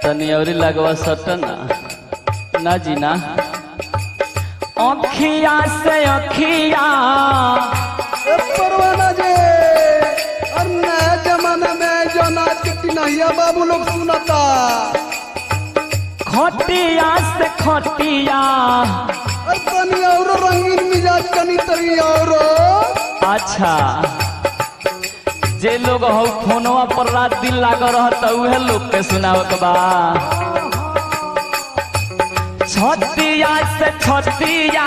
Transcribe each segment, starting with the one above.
तनी और लगवा सटना ना जी ना। अखिया से अखिया परवाना जे और नया जमाना में जो नाच के टिनहिया बाबू लोग सुनाता। खटिया से खटिया और तनी और रंगीन मिजाज कनी तरी और अच्छा जे लोग हो फोनवा पर रात दिन लाग रहत उहे लोग के सुनावत बा। छतिया से छतिया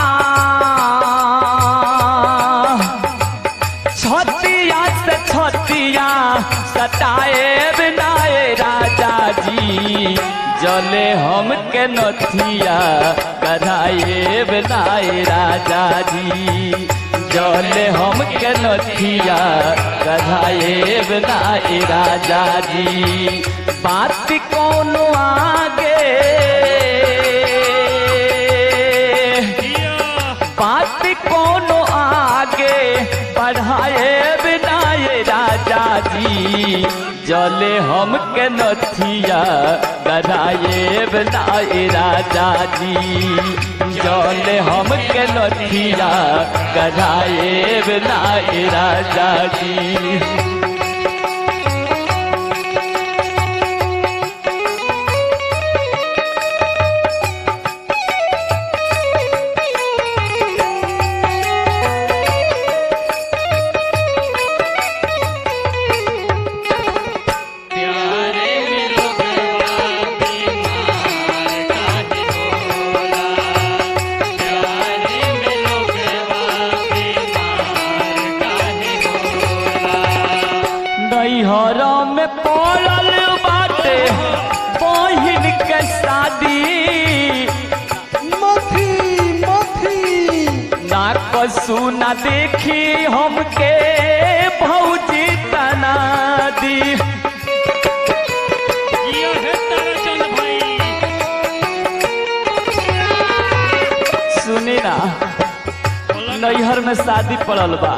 छतिया से छतिया सताए बिनाए राजा जी जले हम के नथिया कराए बिनाए राजा जी जले हम के नथिया कराए बिनाए राजा जी। बात कोनो आगे बात कोनो आगे बढ़ाए बिनाए राजा जी जले हम के नथिया गढ़ाए बिनाए राजा जी जले हम के नथिया गढ़ाए बिनाए राजा जी। नैहर में पड़ल बाटे बहिन के शादी मथी मथी ना कसू ना देखी हमके भौजी तना दी। सुनी ना नैहर में शादी पड़ल बा।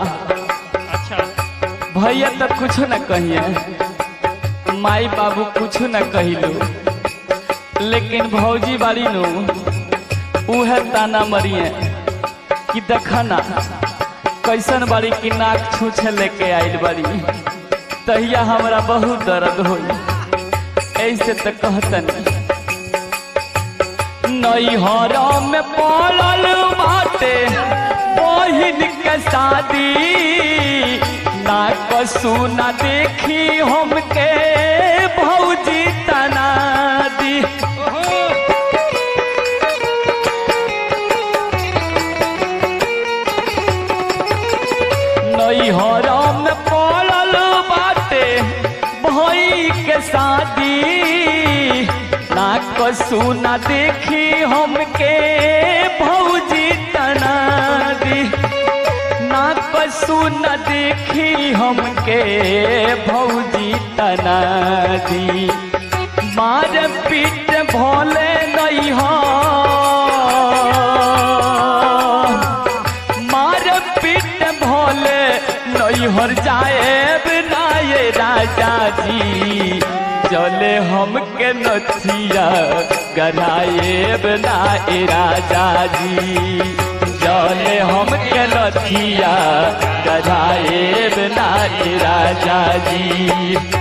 भैया तो कुछ न कहिए माई बाबू कुछ न कहिलो लेकिन भौजी बाड़ी नो उहे ताना मरिए कि देखना कैसन बाड़ी की नाक छूछे लेके आइल बाड़ी तहिया हमरा बहुत दर्द होई। ऐसे तो कहतन नैहर में पड़ल बाटे बहिन के शादी ना कसू ना देखी हमके भौजी तना दी। नैहर में पड़ल बाटे भाई के शादी ना कसू ना देखी हमके भौजी तना दी। ना कसू न देखी हमके भौजी तना दी। मार पीट भोले नहीं हो मार पीट भोले नहीं हर जाए बिनाए राजा जी जले हमके नथिया गढ़ाए बिनाए राजा जी जले हम के नथिया गढ़ाए बिनाए राजा जी।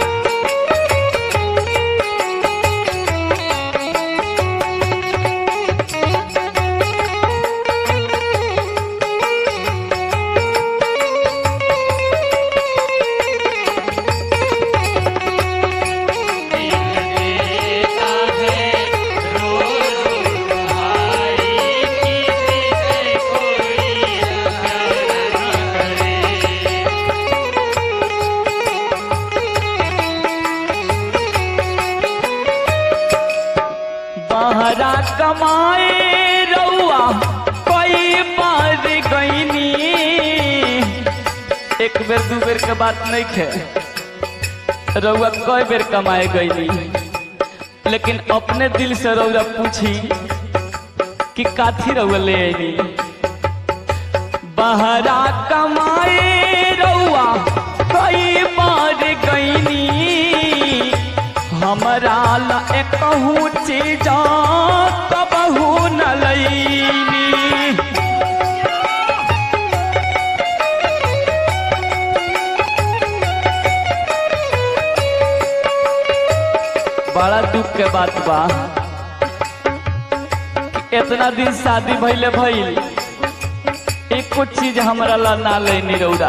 बहरा कमाए रउआ कई बार गईनी एक बेर दू बेर के बात नहीं खे रउआ कई बेर कमाए गईनी लेकिन अपने दिल से रउआ पूछी कि काथी रउआ ले आईनी। बहरा कमाए रउआ कई बार गईनी हमरा ला कहूँ चीज कबहू न लईनी। बड़ा दुख के बात बा, इतना दिन शादी भइले भइल एको चीज हमरा ला ना लेनी रौरा।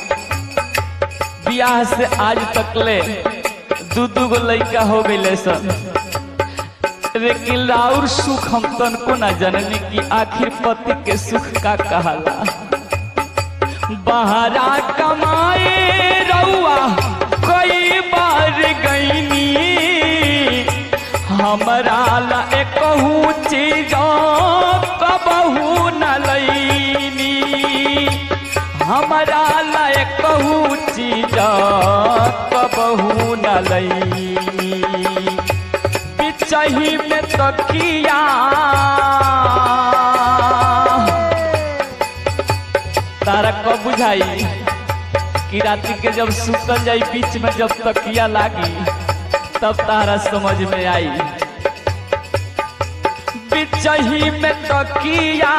बियाह से आज तक ले दू गो लड़का हो गए सन, लेकिन राउर सुख हम तनको ना जननी की आखिर पति के सुख का कहला। बहरा कमाए रउआ कई बार गईनी, हमरा ला कहूँ चीज कबहू न लईनी। हमरा ला कहूँ चीज कबहू न लईनी। बिचही में तकिया तारा कब बुझाई कि राति के जब सुतल जाई बीच में जब तकिया लागी तब तारा समझ में आई। बिचही में तकिया,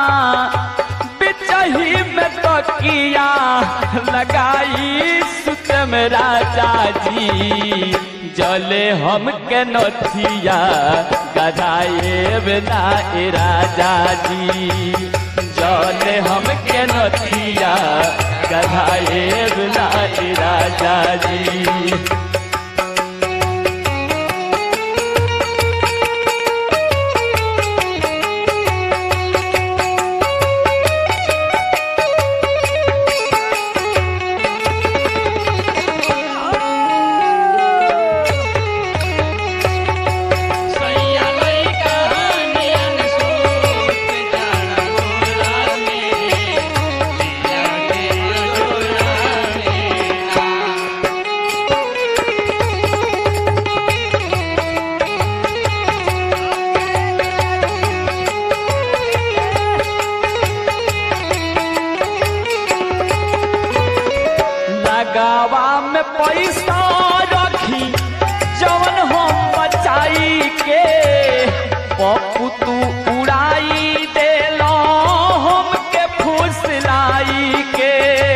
बिचही में तकिया लगाई सुत में राजा जी। जले हम के नथिया गधाए बिना राजा जी। जले हम के नथिया गधाए बिना राजा जी। लगावा में पैसा रखी जवन हम बचाई के, पप्पू तू उड़ाई देलो हम के फुसलाई के।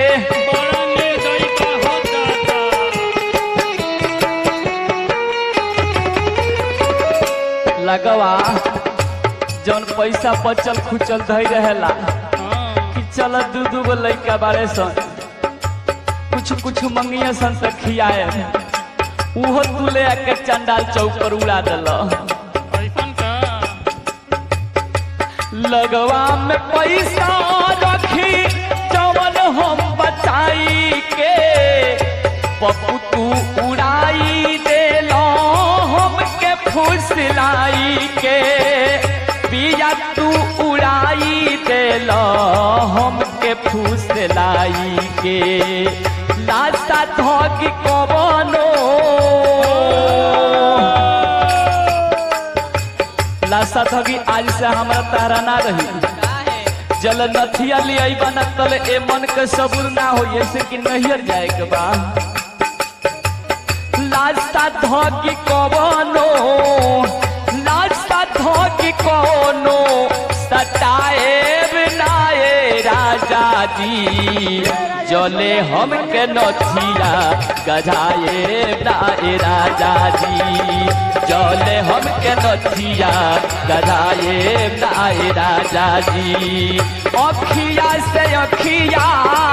लगवा जौन पैसा बचल खुचल धई रहेला कि चल दू गो लइका बारे सन, कुछ कुछ मंगिया सन से खियाए, उहो तू ले आके चंडाल चौक पर उड़ा दल। लगवा में पैसा रखी जवन हम बचाई के, पप्पू तू उड़ाई देलो हम के फुसलाई के। पिया तू उड़ाई देलो हम के फुसलाई के। लाशा धोगी कवनो, लाशा धोगी आज से हमारा तारा ना रही। जल नथिया लिया बना तल ए मन के सबूर ना हो, ऐसे कि नहियर जाए के बा। लाशा धोगी कवनो, लाशा धोगी कवनो सताए बिनाए राजा जी। जले हम के नथिया गधाए बिनाए राजा जी। जले हम के नथिया गधाए बिनाए राजा जी। अखिया से अखिया,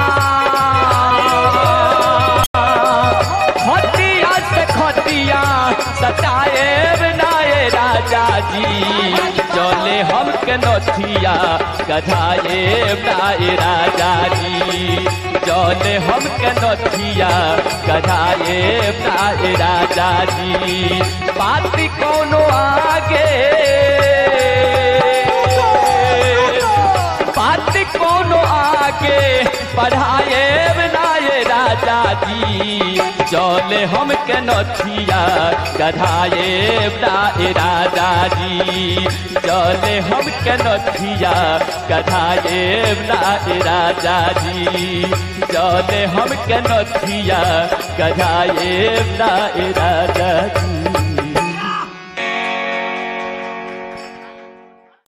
खटिया से खटिया सताए बिनाए राजा जी। जले हम के नथिया गधाए बिनाए राजा जी। जले हम के नथिया गधाए बिनाए राजा जी। बाती कोनो आगे, बाती कोनो आगे बढ़ाए बिनाए राजा जी। जले हम के नथिया गधाए बिनाए राजा जी। जले हम के नथिया गधाए बिनाए राजा जी। जले हम के नथिया गधाए बिनाए राजा।